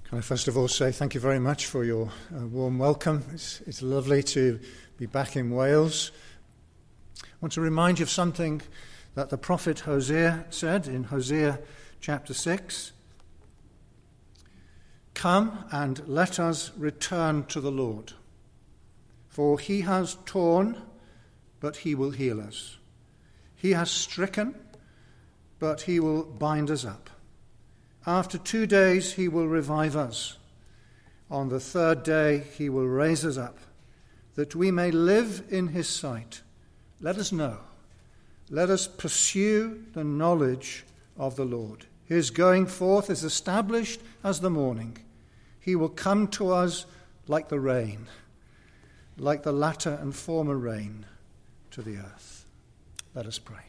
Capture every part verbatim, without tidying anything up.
Can I first of all say thank you very much for your uh, warm welcome. It's, it's lovely to be back in Wales. I want to remind you of something that the prophet Hosea said in Hosea chapter six. Come and let us return to the Lord, for he has torn, but he will heal us. He has stricken, but he will bind us up. After two days he will revive us. On the third day he will raise us up, that we may live in his sight. Let us know. Let us pursue the knowledge of the Lord. His going forth is established as the morning. He will come to us like the rain, like the latter and former rain to the earth. Let us pray.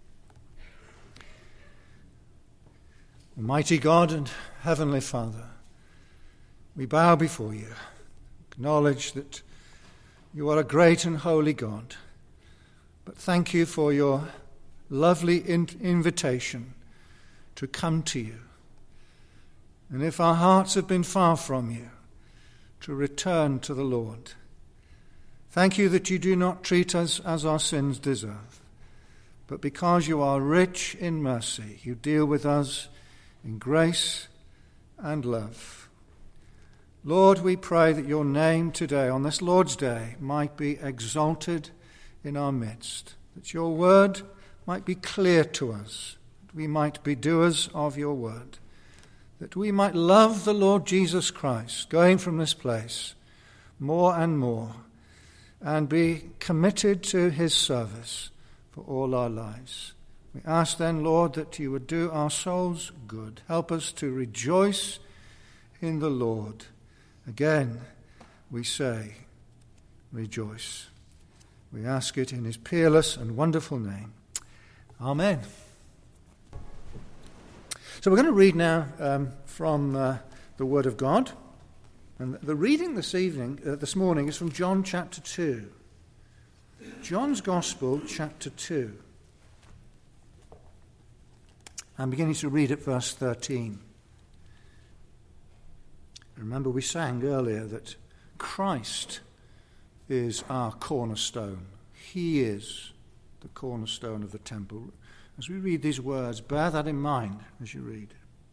Almighty God and Heavenly Father, we bow before you, acknowledge that you are a great and holy God, but thank you for your lovely in- invitation to come to you. And if our hearts have been far from you, to return to the Lord. Thank you that you do not treat us as our sins deserve, but because you are rich in mercy, you deal with us in grace and love. Lord, we pray that your name today, on this Lord's Day, might be exalted in our midst, that your word might be clear to us, that we might be doers of your word, that we might love the Lord Jesus Christ, going from this place more and more, and be committed to his service for all our lives. We ask then, Lord, that you would do our souls good. Help us to rejoice in the Lord. Again, we say, rejoice. We ask it in his peerless and wonderful name. Amen. So we're going to read now um, from uh, the Word of God. And the reading this evening, uh, this morning, is from John chapter two. John's Gospel, chapter two. I'm beginning to read at verse thirteen. Remember, we sang earlier that Christ is our cornerstone. He is the cornerstone of the temple. As we read these words, bear that in mind as you read.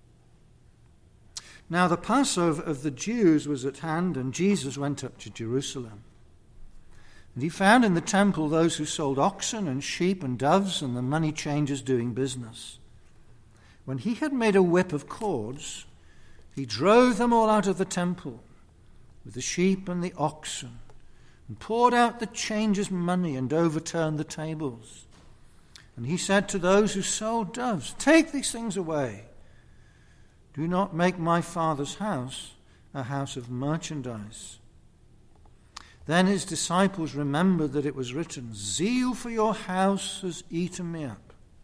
Now the Passover of the Jews was at hand, and Jesus went up to Jerusalem. And he found in the temple those who sold oxen and sheep and doves and the money changers doing business. When he had made a whip of cords, he drove them all out of the temple with the sheep and the oxen, and poured out the changers' money and overturned the tables. And he said to those who sold doves, "Take these things away. Do not make my Father's house a house of merchandise." Then his disciples remembered that it was written, "Zeal for your house has eaten me up."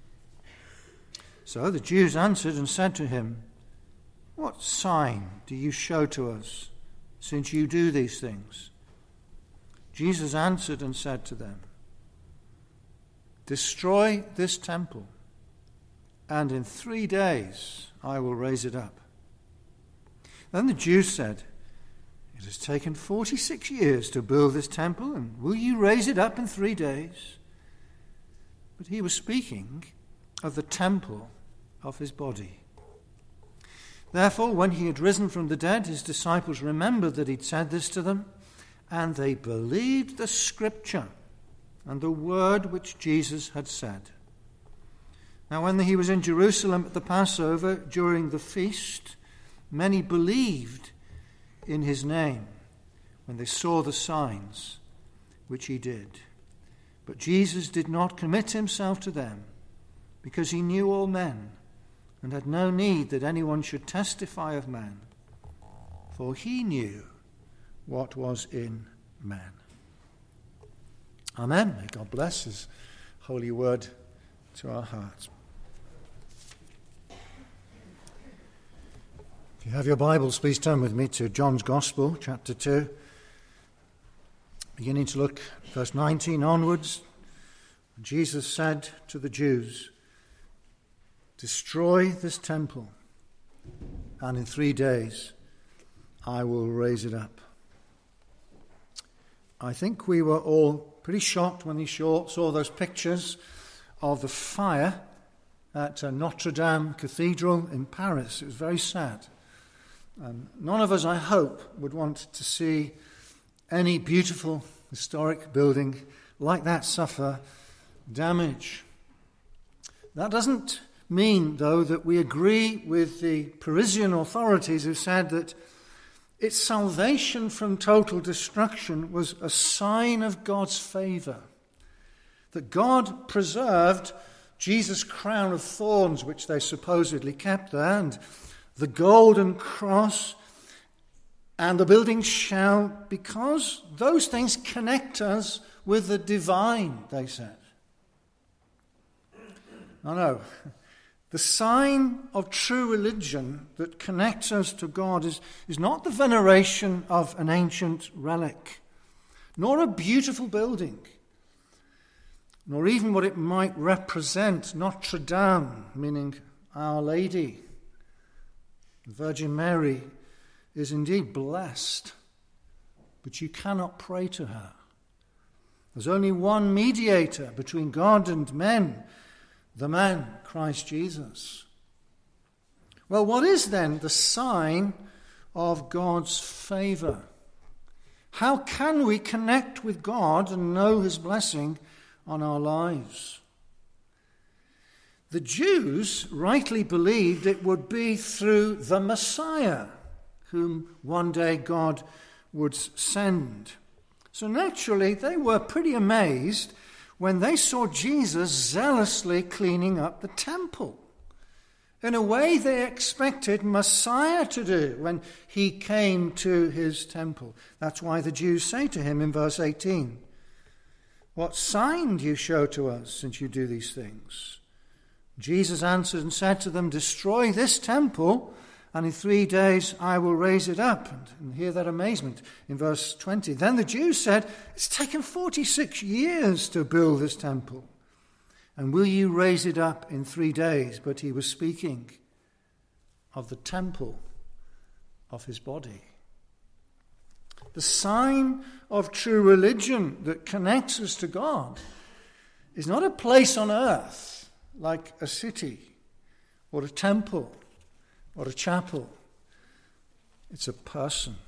So the Jews answered and said to him, "What sign do you show to us, since you do these things?" Jesus answered and said to them, "Destroy this temple, and in three days I will raise it up." Then the Jews said, "It has taken forty-six years to build this temple, and will you raise it up in three days?" But he was speaking of the temple of his body. Therefore, when he had risen from the dead, his disciples remembered that he'd said this to them, and they believed the scripture and the word which Jesus had said. Now when he was in Jerusalem at the Passover during the feast, many believed in his name when they saw the signs which he did. But Jesus did not commit himself to them, because he knew all men, and had no need that anyone should testify of man, for he knew what was in man. Amen. May God bless his holy word to our hearts. If you have your Bibles, please turn with me to John's Gospel, chapter two, beginning to look at verse nineteen onwards. Jesus said to the Jews, "Destroy this temple, and in three days I will raise it up. I think we were all pretty shocked when we saw those pictures of the fire at Notre Dame Cathedral in Paris. It was very sad. Um, none of us, I hope, would want to see any beautiful historic building like that suffer damage. That doesn't mean, though, that we agree with the Parisian authorities who said that its salvation from total destruction was a sign of God's favour, that God preserved Jesus' crown of thorns, which they supposedly kept there, and the golden cross, and the building shall, because those things connect us with the divine, they said. No, no. The sign of true religion that connects us to God is, is not the veneration of an ancient relic, nor a beautiful building, nor even what it might represent, Notre Dame, meaning Our Lady. The Virgin Mary is indeed blessed, but you cannot pray to her. There's only one mediator between God and men, the man, Christ Jesus. Well, what is then the sign of God's favour? How can we connect with God and know his blessing on our lives? The Jews rightly believed it would be through the Messiah, whom one day God would send. So naturally, they were pretty amazed when they saw Jesus zealously cleaning up the temple, in a way they expected Messiah to do when he came to his temple. That's why the Jews say to him in verse eighteen, "What sign do you show to us since you do these things?" Jesus answered and said to them, "Destroy this temple, and in three days I will raise it up." And, and hear that amazement in verse twenty. Then the Jews said, "It's taken forty-six years to build this temple, and will you raise it up in three days? But he was speaking of the temple of his body. The sign of true religion that connects us to God is not a place on earth like a city or a temple or a chapel. It's a person.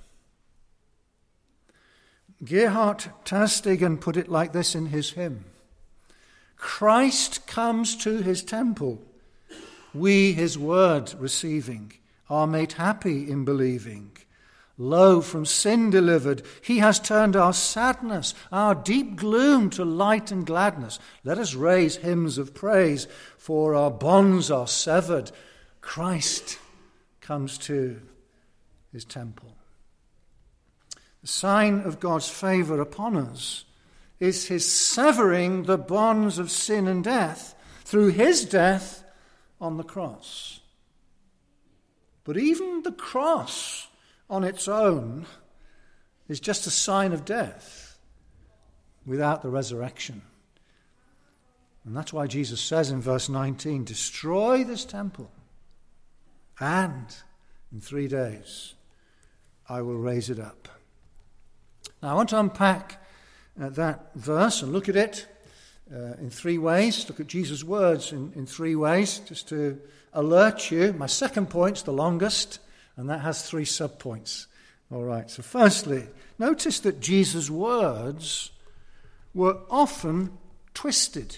Gerhard Tersteegen put it like this in his hymn: Christ comes to his temple. We, his word receiving, are made happy in believing. Lo, from sin delivered, he has turned our sadness, our deep gloom to light and gladness. Let us raise hymns of praise, for our bonds are severed. Christ comes to his temple. The sign of God's favour upon us is his severing the bonds of sin and death through his death on the cross. But even the cross on its own is just a sign of death without the resurrection. And that's why Jesus says in verse nineteen, "Destroy this temple, and in three days I will raise it up." Now I want to unpack uh, that verse and look at it uh, in three ways. Look at Jesus' words in, in three ways, just to alert you. My second point's the longest, and that has three subpoints. All right, so firstly, notice that Jesus' words were often twisted.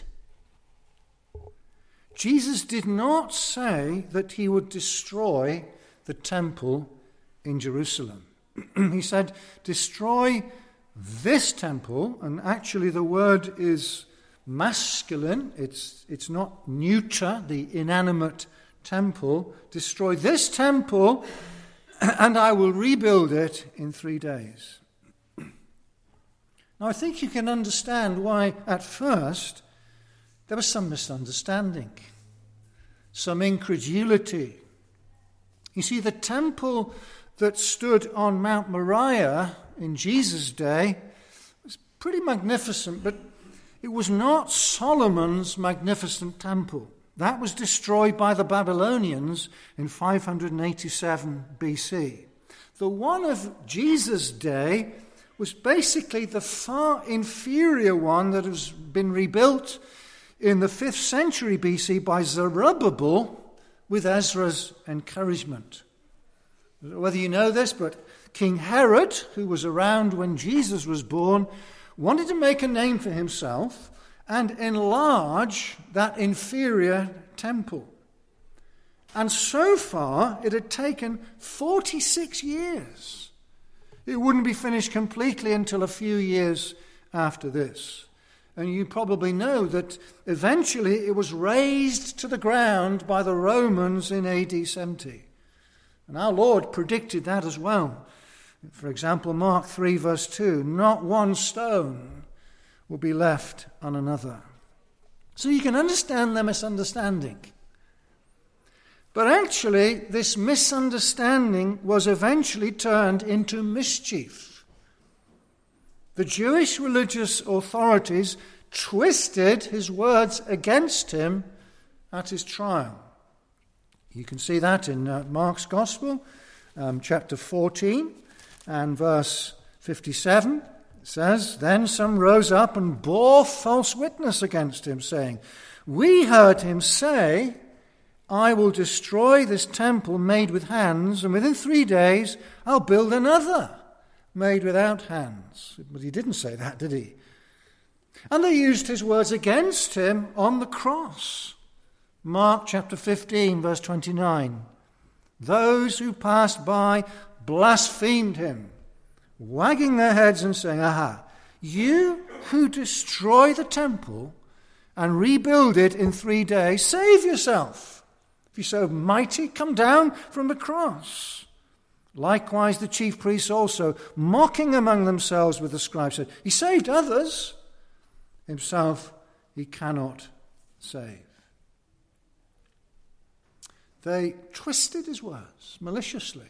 Jesus did not say that he would destroy the temple in Jerusalem. He said, destroy this temple, and actually the word is masculine. It's, it's not neuter, the inanimate temple. Destroy this temple, and I will rebuild it in three days. Now, I think you can understand why, at first, there was some misunderstanding, some incredulity. You see, the temple that stood on Mount Moriah in Jesus' day was pretty magnificent, but it was not Solomon's magnificent temple. That was destroyed by the Babylonians in five hundred eighty-seven B C. The one of Jesus' day was basically the far inferior one that has been rebuilt in the fifth century B C by Zerubbabel with Ezra's encouragement. Whether you know this, but King Herod, who was around when Jesus was born, wanted to make a name for himself and enlarge that inferior temple. And so far, it had taken forty-six years. It wouldn't be finished completely until a few years after this. And you probably know that eventually it was razed to the ground by the Romans in A D seventy. And our Lord predicted that as well. For example, Mark three verse two, not one stone will be left on another. So you can understand their misunderstanding. But actually, this misunderstanding was eventually turned into mischief. The Jewish religious authorities twisted his words against him at his trial. You can see that in uh, Mark's Gospel, um, chapter fourteen and verse fifty-seven. It says, "Then some rose up and bore false witness against him, saying, 'We heard him say, I will destroy this temple made with hands, and within three days I'll build another made without hands.'" But he didn't say that, did he? And they used his words against him on the cross. Mark chapter fifteen, verse twenty-nine. "Those who passed by blasphemed him, wagging their heads and saying, 'Aha, you who destroy the temple and rebuild it in three days, save yourself. If you're so mighty, come down from the cross.' Likewise the chief priests also, mocking among themselves with the scribes, said, 'He saved others, himself he cannot save.'" They twisted his words maliciously.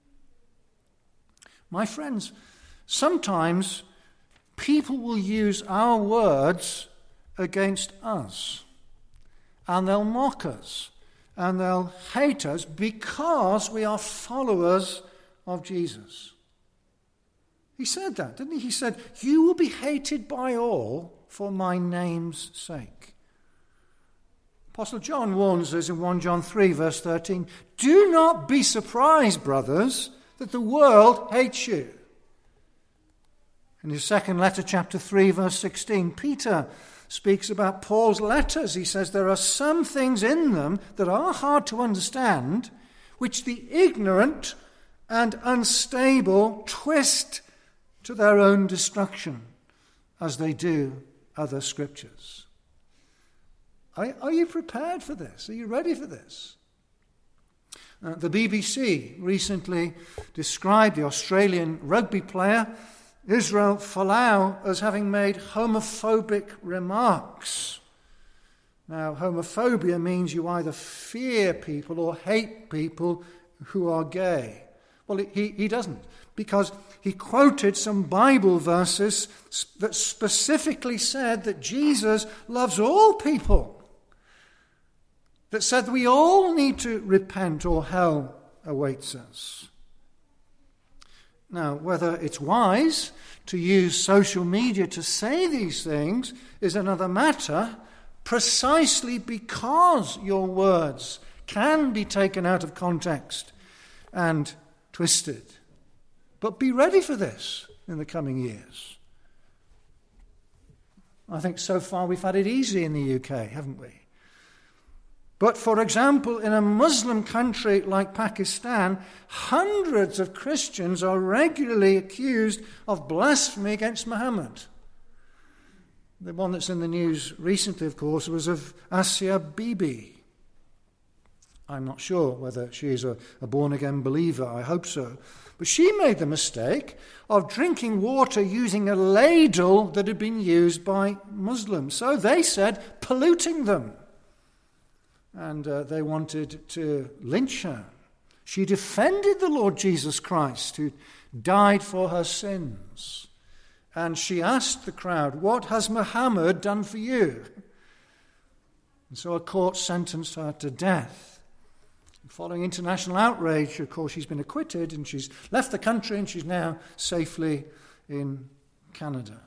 My friends, sometimes people will use our words against us, and they'll mock us, and they'll hate us because we are followers of Jesus. He said that, didn't he? He said, "You will be hated by all for my name's sake." Apostle John warns us in First John three, verse thirteen, "Do not be surprised, brothers, that the world hates you." In his second letter, chapter three, verse sixteen, Peter speaks about Paul's letters. He says there are some things in them that are hard to understand, which the ignorant and unstable twist to their own destruction, as they do other scriptures. Are, are you prepared for this? Are you ready for this? Uh, the B B C recently described the Australian rugby player Israel Folau as having made homophobic remarks. Now, homophobia means you either fear people or hate people who are gay. Well, he, he doesn't, because he quoted some Bible verses that specifically said that Jesus loves all people, that said that we all need to repent or hell awaits us. Now, whether it's wise to use social media to say these things is another matter, precisely because your words can be taken out of context and twisted. But be ready for this in the coming years. I think so far we've had it easy in the U K, haven't we? But, for example, in a Muslim country like Pakistan, hundreds of Christians are regularly accused of blasphemy against Muhammad. The one that's in the news recently, of course, was of Asia Bibi. I'm not sure whether she is a, a born-again believer. I hope so. But she made the mistake of drinking water using a ladle that had been used by Muslims. So they said, polluting them. And uh, they wanted to lynch her. She defended the Lord Jesus Christ, who died for her sins. And she asked the crowd, "What has Muhammad done for you?" And so a court sentenced her to death. following international outrage, of course, she's been acquitted and she's left the country and she's now safely in Canada.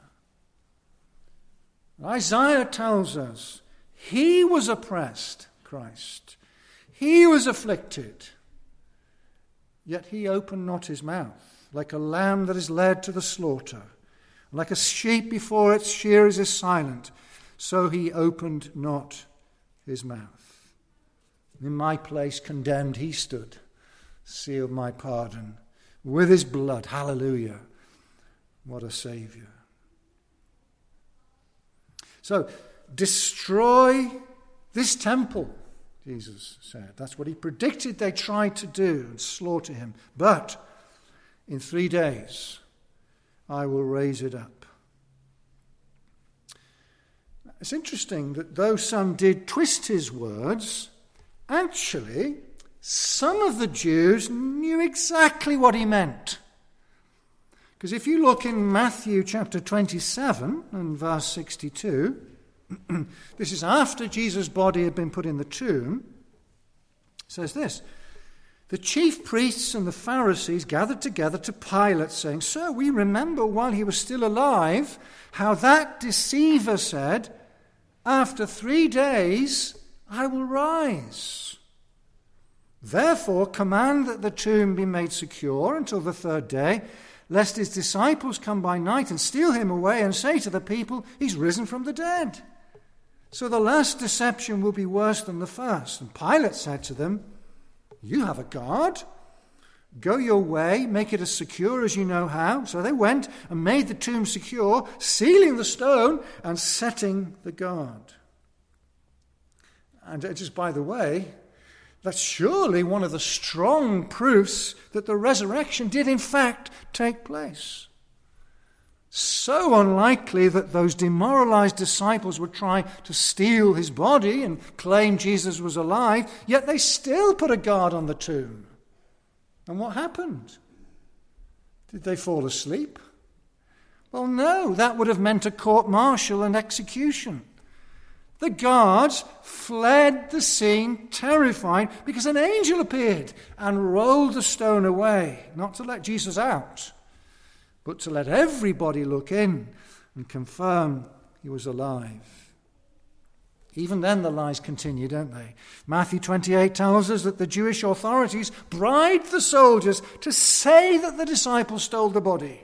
Isaiah tells us he was oppressed, Christ. He was afflicted, yet he opened not his mouth, like a lamb that is led to the slaughter. Like a sheep before its shearers is silent, so he opened not his mouth. In my place condemned he stood, sealed my pardon with his blood. Hallelujah. What a Saviour. So, destroy this temple, Jesus said. That's what he predicted they tried to do, and slaughter him. But in three days I will raise it up. It's interesting that though some did twist his words, actually some of the Jews knew exactly what he meant. Because if you look in Matthew chapter twenty-seven and verse sixty-two, this is after Jesus' body had been put in the tomb, it says this: the chief priests and the Pharisees gathered together to Pilate, saying, Sir, we remember while he was still alive how that deceiver said, after three days I will rise. Therefore command that the tomb be made secure until the third day, lest his disciples come by night and steal him away and say to the people, he's risen from the dead. So the last deception will be worse than the first. And Pilate said to them, you have a guard. Go your way, make it as secure as you know how. So they went and made the tomb secure, sealing the stone and setting the guard. And just by the way, that's surely one of the strong proofs that the resurrection did in fact take place. So unlikely that those demoralized disciples would try to steal his body and claim Jesus was alive, yet they still put a guard on the tomb. And what happened? Did they fall asleep? Well, no, that would have meant a court-martial and execution. The guards fled the scene terrified because an angel appeared and rolled the stone away, not to let Jesus out, but to let everybody look in and confirm he was alive. Even then the lies continue, don't they? Matthew twenty-eight tells us that the Jewish authorities bribed the soldiers to say that the disciples stole the body.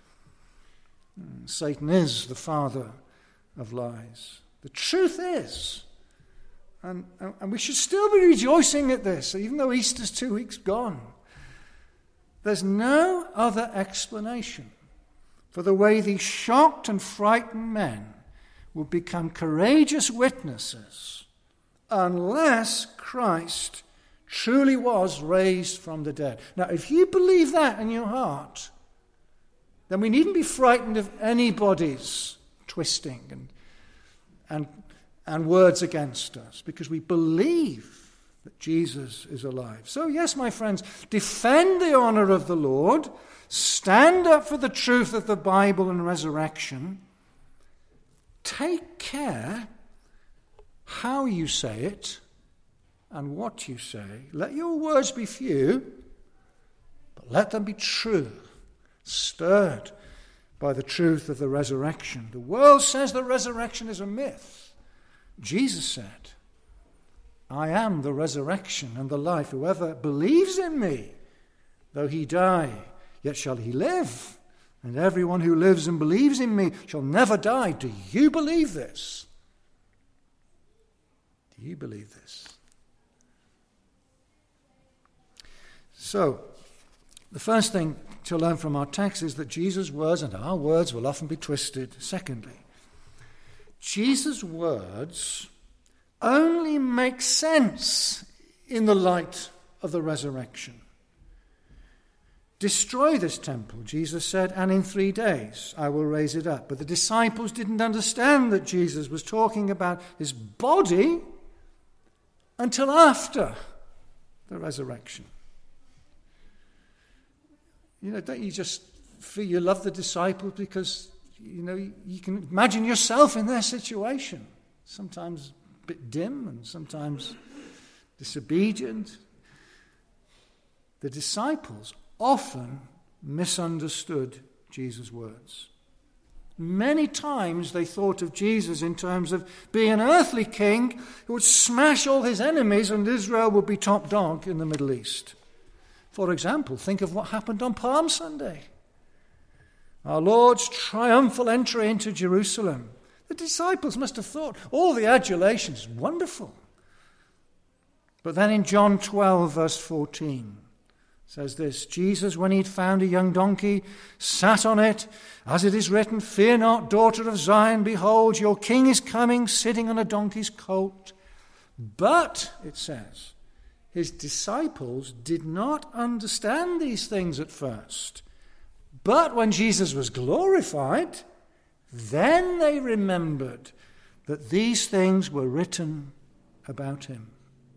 Satan is the father of lies. The truth is, and, and we should still be rejoicing at this, even though Easter's two weeks gone, there's no other explanation for the way these shocked and frightened men will become courageous witnesses unless Christ truly was raised from the dead. Now, if you believe that in your heart, then we needn't be frightened of anybody's twisting and and and words against us, because we believe that Jesus is alive. So yes, my friends, defend the honor of the Lord, stand up for the truth of the Bible and resurrection. Take care how you say it and what you say. Let your words be few, but let them be true, stirred by the truth of the resurrection. The world says the resurrection is a myth. Jesus said, I am the resurrection and the life. Whoever believes in me, though he die, yet shall he live. And everyone who lives and believes in me shall never die. Do you believe this? Do you believe this? So, the first thing to learn from our text is that Jesus' words and our words will often be twisted. Secondly, Jesus' words only make sense in the light of the resurrection. Destroy this temple, Jesus said, and in three days I will raise it up. But the disciples didn't understand that Jesus was talking about his body until after the resurrection. You know, don't you just feel you love the disciples because, you know, you can imagine yourself in their situation. Sometimes a bit dim and sometimes disobedient. the disciples often misunderstood Jesus' words. Many times they thought of Jesus in terms of being an earthly king who would smash all his enemies and Israel would be top dog in the Middle East. For example, think of what happened on Palm Sunday. Our Lord's triumphal entry into Jerusalem. The disciples must have thought all the adulation is wonderful. But then in John twelve, verse fourteen, says this, Jesus, when he'd found a young donkey, sat on it, as it is written, fear not, daughter of Zion, behold, your king is coming, sitting on a donkey's colt. But, it says, his disciples did not understand these things at first. But when Jesus was glorified, then they remembered that these things were written about him.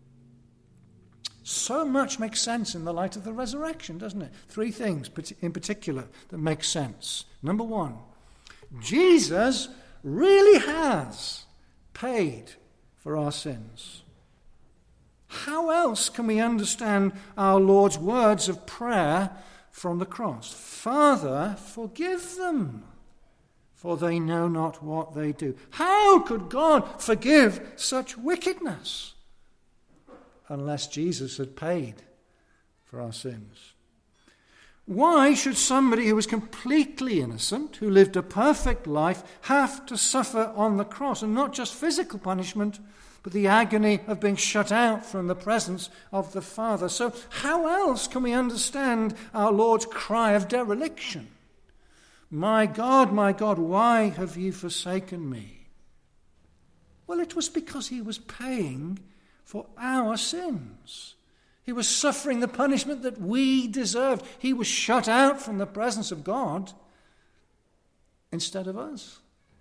So much makes sense in the light of the resurrection, doesn't it? Three things in particular that make sense. Number one, Jesus really has paid for our sins. How else can we understand our Lord's words of prayer from the cross? Father, forgive them, for they know not what they do. How could God forgive such wickedness? Unless Jesus had paid for our sins. Why should somebody who was completely innocent, who lived a perfect life, have to suffer on the cross? And not just physical punishment, but the agony of being shut out from the presence of the Father. So how else can we understand our Lord's cry of dereliction? My God, my God, why have you forsaken me? Well, it was because he was paying for our sins. He was suffering the punishment that we deserved. He was shut out from the presence of God instead of us.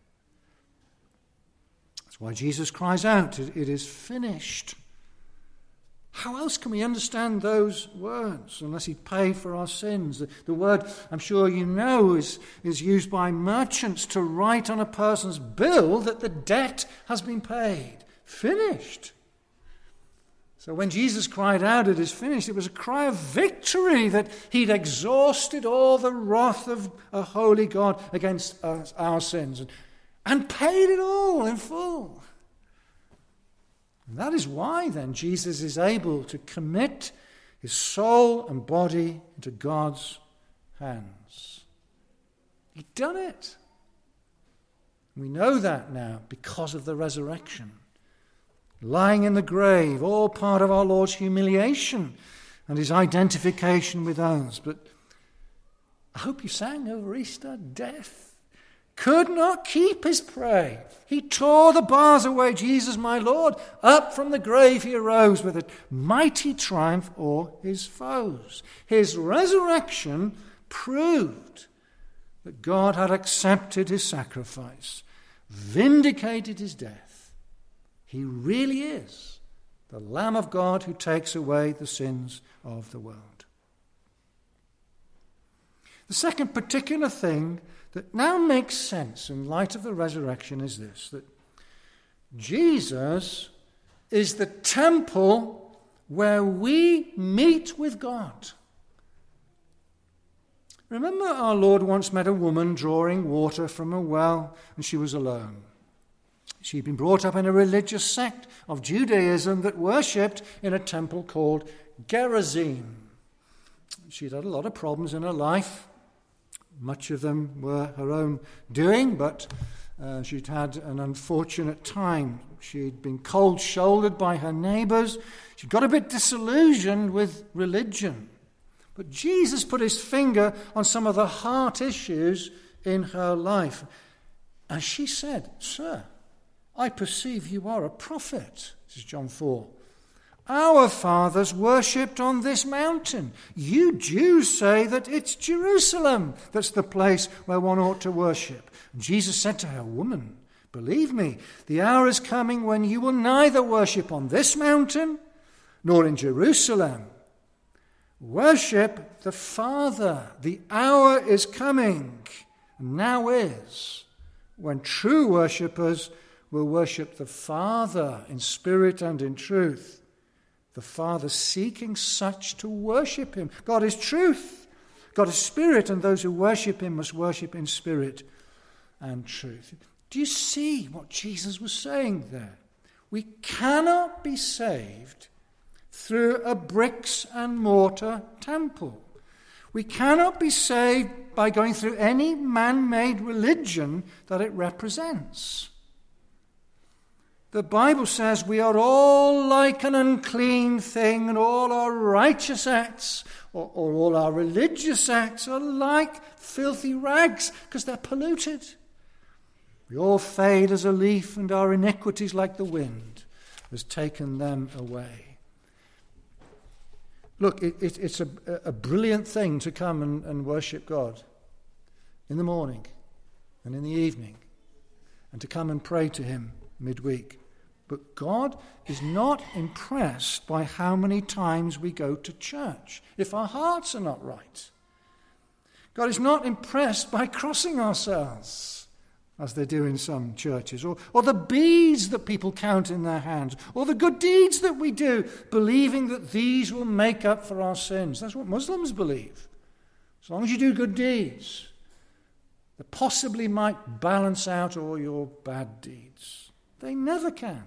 That's why Jesus cries out, it is finished. How else can we understand those words unless he paid for our sins? The, the word, I'm sure you know, is, is used by merchants to write on a person's bill that the debt has been paid. Finished. So when Jesus cried out, it is finished, it was a cry of victory that he'd exhausted all the wrath of a holy God against us, our sins and, and paid it all in full. And that is why then Jesus is able to commit his soul and body into God's hands. He'd done it. We know that now because of the resurrection. Lying in the grave, all part of our Lord's humiliation and his identification with us. But I hope you sang over Easter, death could not keep his prey. He tore the bars away, Jesus my Lord. Up from the grave he arose with a mighty triumph o'er his foes. His resurrection proved that God had accepted his sacrifice, vindicated his death. He really is the Lamb of God who takes away the sins of the world. The second particular thing that now makes sense in light of the resurrection is this, that Jesus is the temple where we meet with God. Remember, our Lord once met a woman drawing water from a well, and she was alone. She'd been brought up in a religious sect of Judaism that worshipped in a temple called Gerizim. She'd had a lot of problems in her life. Much of them were her own doing, but uh, she'd had an unfortunate time. She'd been cold-shouldered by her neighbours. She'd got a bit disillusioned with religion. But Jesus put his finger on some of the heart issues in her life. And she said, "Sir, I perceive you are a prophet." This is John four. "Our fathers worshipped on this mountain. You Jews say that it's Jerusalem that's the place where one ought to worship." And Jesus said to her, "Woman, believe me, the hour is coming when you will neither worship on this mountain nor in Jerusalem. Worship the Father. The hour is coming, now is, when true worshippers will worship the Father in spirit and in truth. the Father seeking such to worship him. God is truth. God is spirit, and those who worship him must worship in spirit and truth. Do you see what Jesus was saying there? We cannot be saved through a bricks and mortar temple. We cannot be saved by going through any man-made religion that it represents. The Bible says we are all like an unclean thing, and all our righteous acts or, or all our religious acts are like filthy rags because they're polluted. We all fade as a leaf, and our iniquities like the wind has taken them away. Look, it, it, it's a, a brilliant thing to come and, and worship God in the morning and in the evening, and to come and pray to him midweek. But God is not impressed by how many times we go to church if our hearts are not right. God is not impressed by crossing ourselves, as they do in some churches, or, or the beads that people count in their hands, or the good deeds that we do, believing that these will make up for our sins. That's what Muslims believe. As long as you do good deeds, they possibly might balance out all your bad deeds. They never can.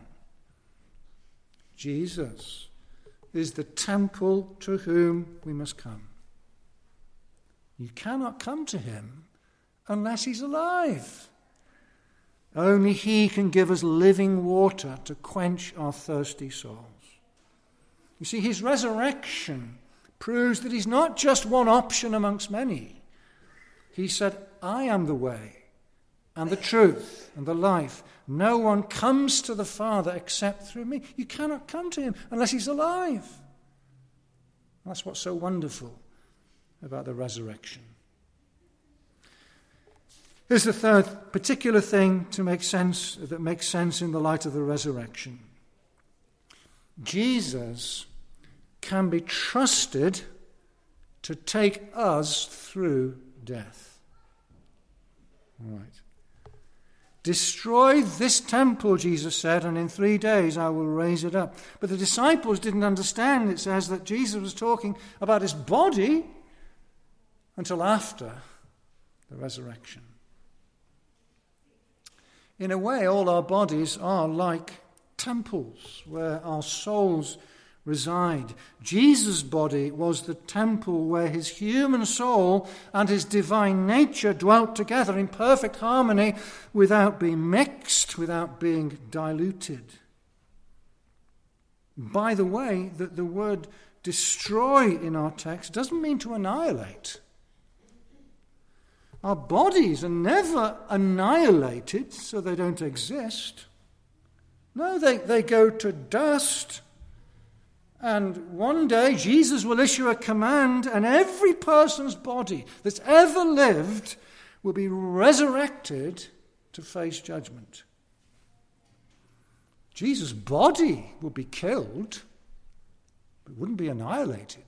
Jesus is the temple to whom we must come. You cannot come to him unless he's alive. Only he can give us living water to quench our thirsty souls. You see, his resurrection proves that he's not just one option amongst many. He said, I am the way and the truth and the life. No one comes to the Father except through me. You cannot come to him unless he's alive. That's what's so wonderful about the resurrection. Here's the third particular thing to make sense, that makes sense in the light of the resurrection. Jesus can be trusted to take us through death. All right. Destroy this temple, Jesus said, and in three days I will raise it up. But the disciples didn't understand, it says, that Jesus was talking about his body until after the resurrection. In a way, all our bodies are like temples where our souls reside. Jesus' body was the temple where his human soul and his divine nature dwelt together in perfect harmony without being mixed, without being diluted. By the way, that the word destroy in our text doesn't mean to annihilate. Our bodies are never annihilated so they don't exist. No, they, they go to dust. And one day Jesus will issue a command, and every person's body that's ever lived will be resurrected to face judgment. Jesus' body will be killed, but wouldn't be annihilated.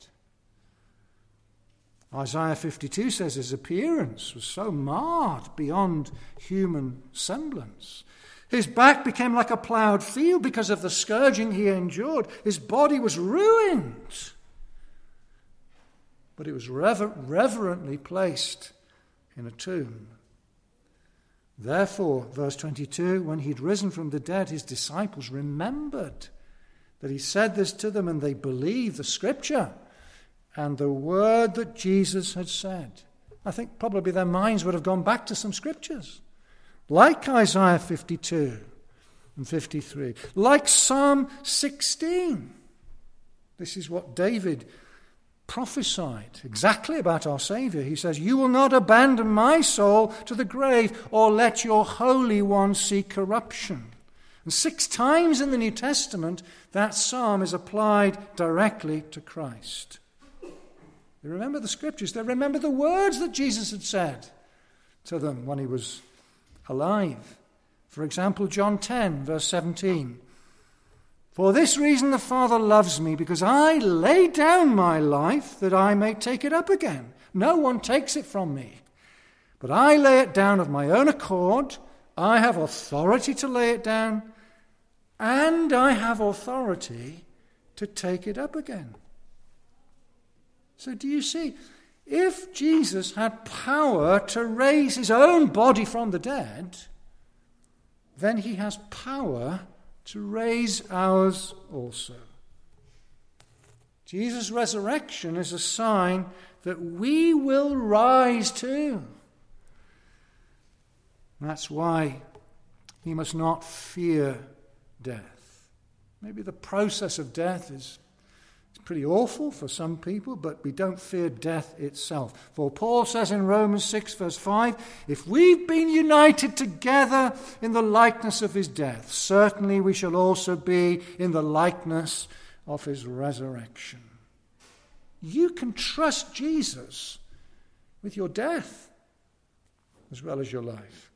Isaiah fifty-two says his appearance was so marred beyond human semblance. His back became like a ploughed field because of the scourging he endured. His body was ruined. But it was rever- reverently placed in a tomb. Therefore, verse twenty-two, when he'd risen from the dead, his disciples remembered that he said this to them, and they believed the scripture and the word that Jesus had said. I think probably their minds would have gone back to some scriptures, like Isaiah fifty-two and fifty-three, like Psalm sixteen. This is what David prophesied exactly about our Saviour. He says, "You will not abandon my soul to the grave, or let your Holy One see corruption." And six times in the New Testament, that psalm is applied directly to Christ. They remember the scriptures. They remember the words that Jesus had said to them when he was alive. For example, John ten, verse seventeen. "For this reason the Father loves me, because I lay down my life that I may take it up again. No one takes it from me, but I lay it down of my own accord. I have authority to lay it down, and I have authority to take it up again. So do you see? If Jesus had power to raise his own body from the dead, then he has power to raise ours also. Jesus' resurrection is a sign that we will rise too. That's why we must not fear death. Maybe the process of death is pretty awful for some people, but we don't fear death itself. For Paul says in Romans six verse five, if we've been united together in the likeness of his death, certainly we shall also be in the likeness of his resurrection. You can trust Jesus with your death as well as your life.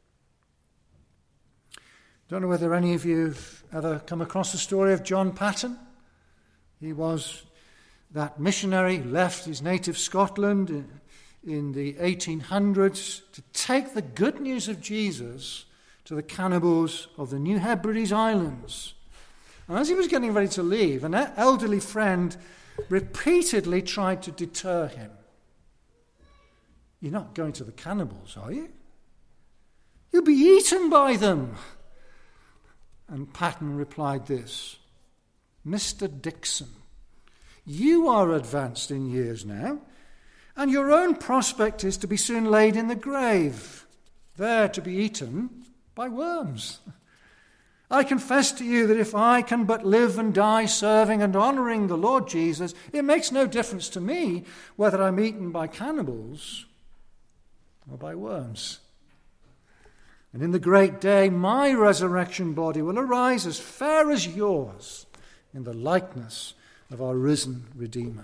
Don't know whether any of you have ever come across the story of John Paton. He was that missionary, left his native Scotland in, in the eighteen hundreds to take the good news of Jesus to the cannibals of the New Hebrides Islands. And as he was getting ready to leave, an elderly friend repeatedly tried to deter him. You're not going to the cannibals, are you? You'll be eaten by them. And Paton replied this, Mister Dixon, you are advanced in years now, and your own prospect is to be soon laid in the grave, there to be eaten by worms. I confess to you that if I can but live and die serving and honouring the Lord Jesus, it makes no difference to me whether I'm eaten by cannibals or by worms. And in the great day, my resurrection body will arise as fair as yours in the likeness of our risen Redeemer.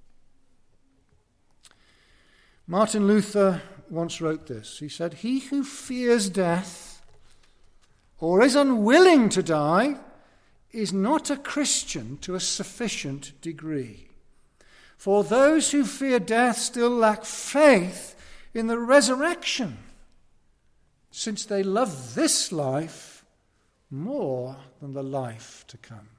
Martin Luther once wrote this. He said, he who fears death or is unwilling to die is not a Christian to a sufficient degree. For those who fear death still lack faith in the resurrection, since they love this life more than the life to come.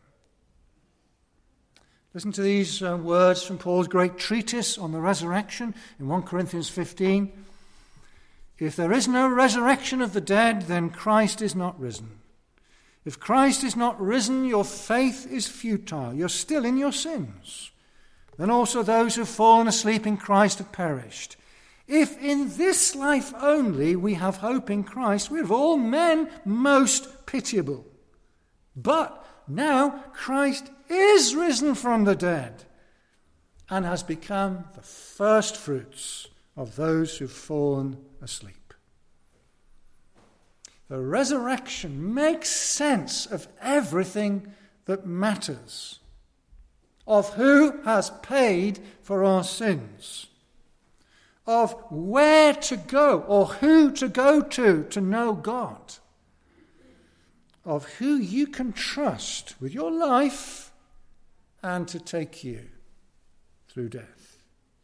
Listen to these uh, words from Paul's great treatise on the resurrection in First Corinthians fifteen. If there is no resurrection of the dead, then Christ is not risen. If Christ is not risen, your faith is futile. You're still in your sins. Then also those who have fallen asleep in Christ have perished. If in this life only we have hope in Christ, we're of all men most pitiable. But now Christ is risen from the dead and has become the first fruits of those who've fallen asleep. The resurrection makes sense of everything that matters, of who has paid for our sins, of where to go or who to go to to know God, of who you can trust with your life and to take you through death.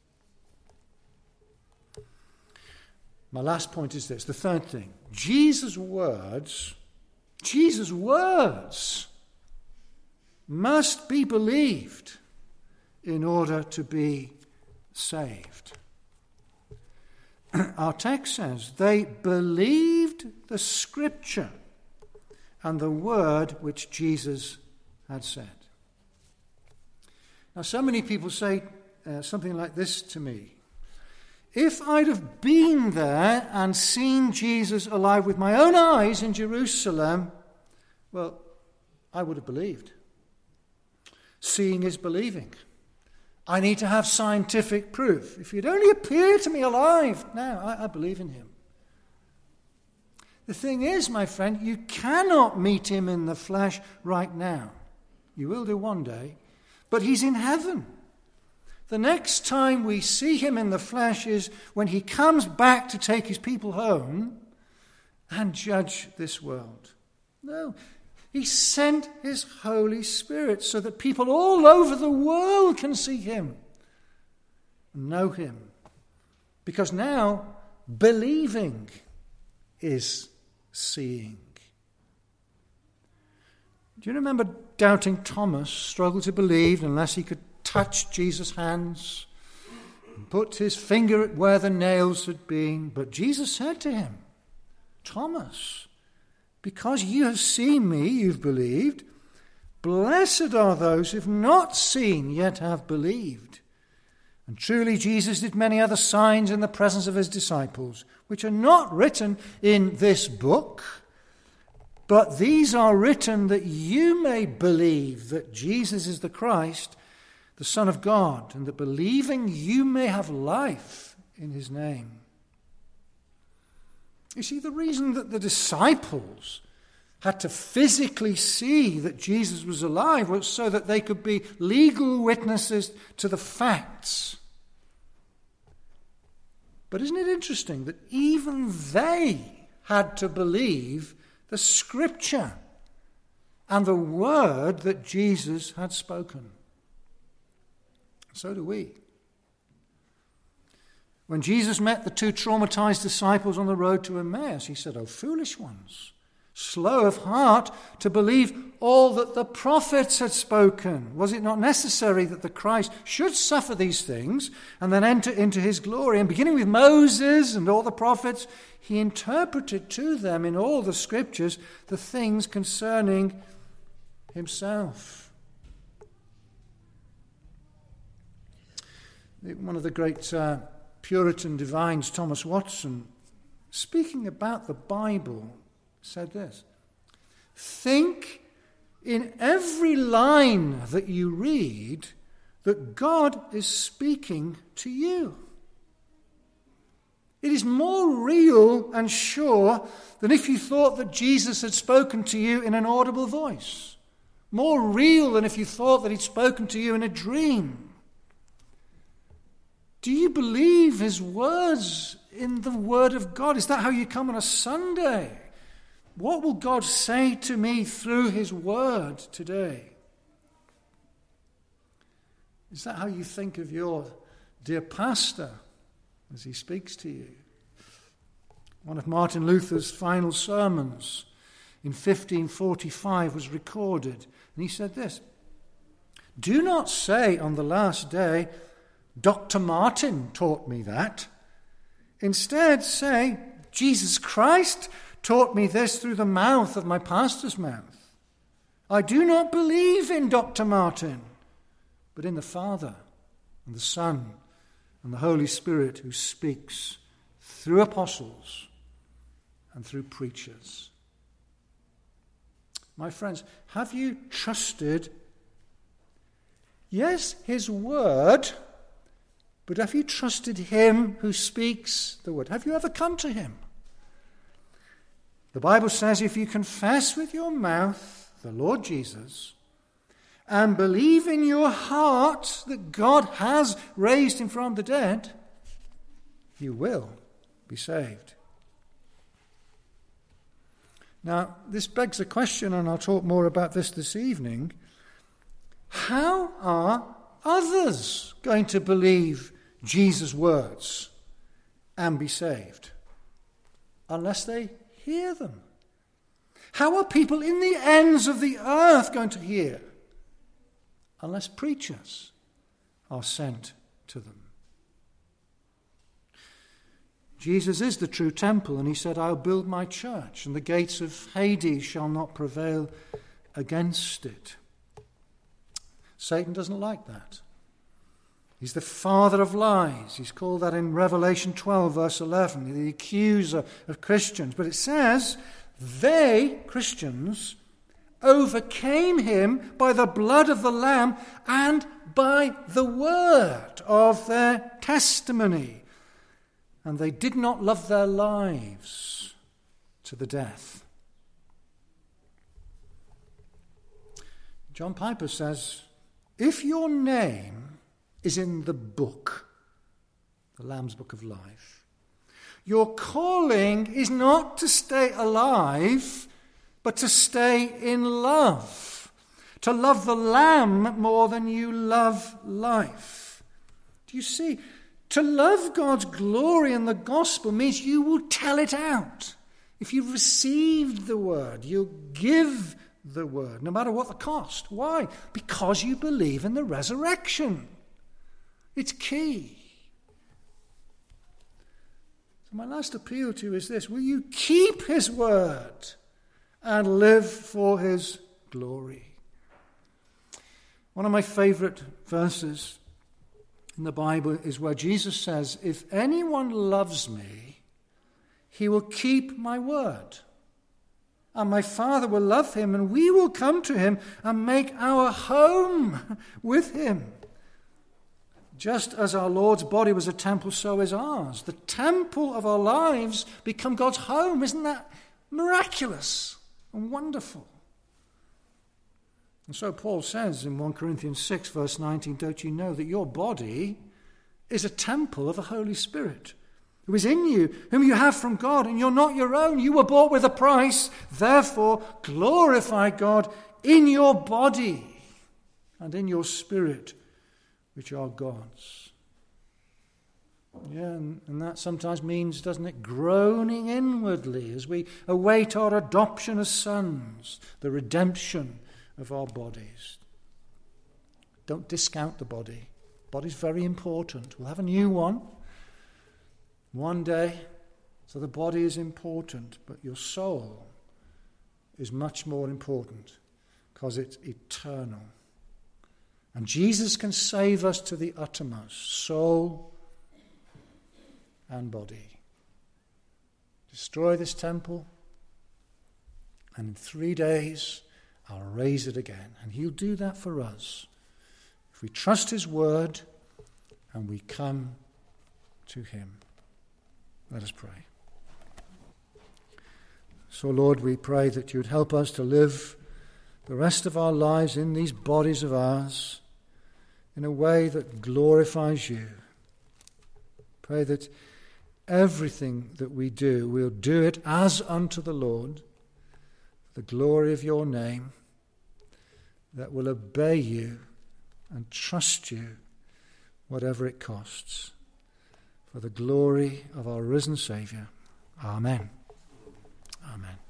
My last point is this, the third thing. Jesus' words, Jesus' words must be believed in order to be saved. Our text says they believed the scripture and the word which Jesus had said. Now, so many people say uh, something like this to me. If I'd have been there and seen Jesus alive with my own eyes in Jerusalem, well, I would have believed. Seeing is believing. I need to have scientific proof. If he'd only appear to me alive, now I, I believe in him. The thing is, my friend, you cannot meet him in the flesh right now. You will do one day, but he's in heaven. The next time we see him in the flesh is when he comes back to take his people home and judge this world. No, he sent his Holy Spirit so that people all over the world can see him, know him. Because now believing is seeing. Do you remember doubting Thomas struggled to believe unless he could touch Jesus' hands and put his finger at where the nails had been? But Jesus said to him, Thomas, because you have seen me, you've believed. Blessed are those who have not seen, yet have believed. And truly Jesus did many other signs in the presence of his disciples, which are not written in this book, but these are written that you may believe that Jesus is the Christ, the Son of God, and that believing you may have life in his name. You see, the reason that the disciples had to physically see that Jesus was alive was so that they could be legal witnesses to the facts. But isn't it interesting that even they had to believe the scripture and the word that Jesus had spoken? So do we. When Jesus met the two traumatized disciples on the road to Emmaus, he said, "O foolish ones, slow of heart to believe all that the prophets had spoken. Was it not necessary that the Christ should suffer these things and then enter into his glory?" And beginning with Moses and all the prophets, he interpreted to them in all the scriptures the things concerning himself. One of the great uh, Puritan divines, Thomas Watson, speaking about the Bible, said this: think in every line that you read that God is speaking to you. It is more real and sure than if you thought that Jesus had spoken to you in an audible voice. More real than if you thought that he'd spoken to you in a dream. Do you believe his words in the Word of God? Is that how you come on a Sunday? What will God say to me through his word today? Is that how you think of your dear pastor as he speaks to you? One of Martin Luther's final sermons in fifteen forty-five was recorded, and he said this: "Do not say on the last day, 'Doctor Martin taught me that.' Instead say, 'Jesus Christ taught me this through the mouth of my pastor's mouth.' I do not believe in Doctor Martin, but in the Father and the Son and the Holy Spirit, who speaks through apostles and through preachers." My friends, have you trusted, yes, his word, but have you trusted him who speaks the word? Have you ever come to him? The Bible says if you confess with your mouth the Lord Jesus and believe in your heart that God has raised him from the dead, you will be saved. Now, this begs a question, and I'll talk more about this this evening. How are others going to believe Jesus' words and be saved unless they hear them? How are people in the ends of the earth going to hear unless preachers are sent to them? Jesus is the true temple, and he said, "I'll build my church, and the gates of Hades shall not prevail against it." Satan doesn't like that. He's the father of lies. He's called that in Revelation twelve, verse eleven, the accuser of Christians. But it says, they, Christians, overcame him by the blood of the Lamb and by the word of their testimony. And they did not love their lives to the death. John Piper says, if your name is in the book, the Lamb's Book of Life, your calling is not to stay alive, but to stay in love, to love the Lamb more than you love life. Do you see? To love God's glory in the gospel means you will tell it out. If you've received the word, you'll give the word, no matter what the cost. Why? Because you believe in the resurrection. It's key. So my last appeal to you is this: will you keep his word and live for his glory? One of my favourite verses in the Bible is where Jesus says, if anyone loves me, he will keep my word. And my Father will love him, and we will come to him and make our home with him. Just as our Lord's body was a temple, so is ours. The temple of our lives become God's home. Isn't that miraculous and wonderful? And so Paul says in First Corinthians six, verse nineteen, don't you know that your body is a temple of the Holy Spirit, who is in you, whom you have from God, and you're not your own. You were bought with a price. Therefore, glorify God in your body and in your spirit, which are God's. Yeah, and, and that sometimes means, doesn't it, groaning inwardly as we await our adoption as sons, the redemption of our bodies. Don't discount the body. The body's very important. We'll have a new one one day, so the body is important, but your soul is much more important because it's eternal. And Jesus can save us to the uttermost, soul and body. Destroy this temple, and in three days I'll raise it again. And he'll do that for us if we trust his word and we come to him. Let us pray. So, Lord, we pray that you would help us to live the rest of our lives in these bodies of ours in a way that glorifies you. Pray that everything that we do, we'll do it as unto the Lord, the glory of your name, that will obey you and trust you, whatever it costs, for the glory of our risen Saviour. Amen. Amen.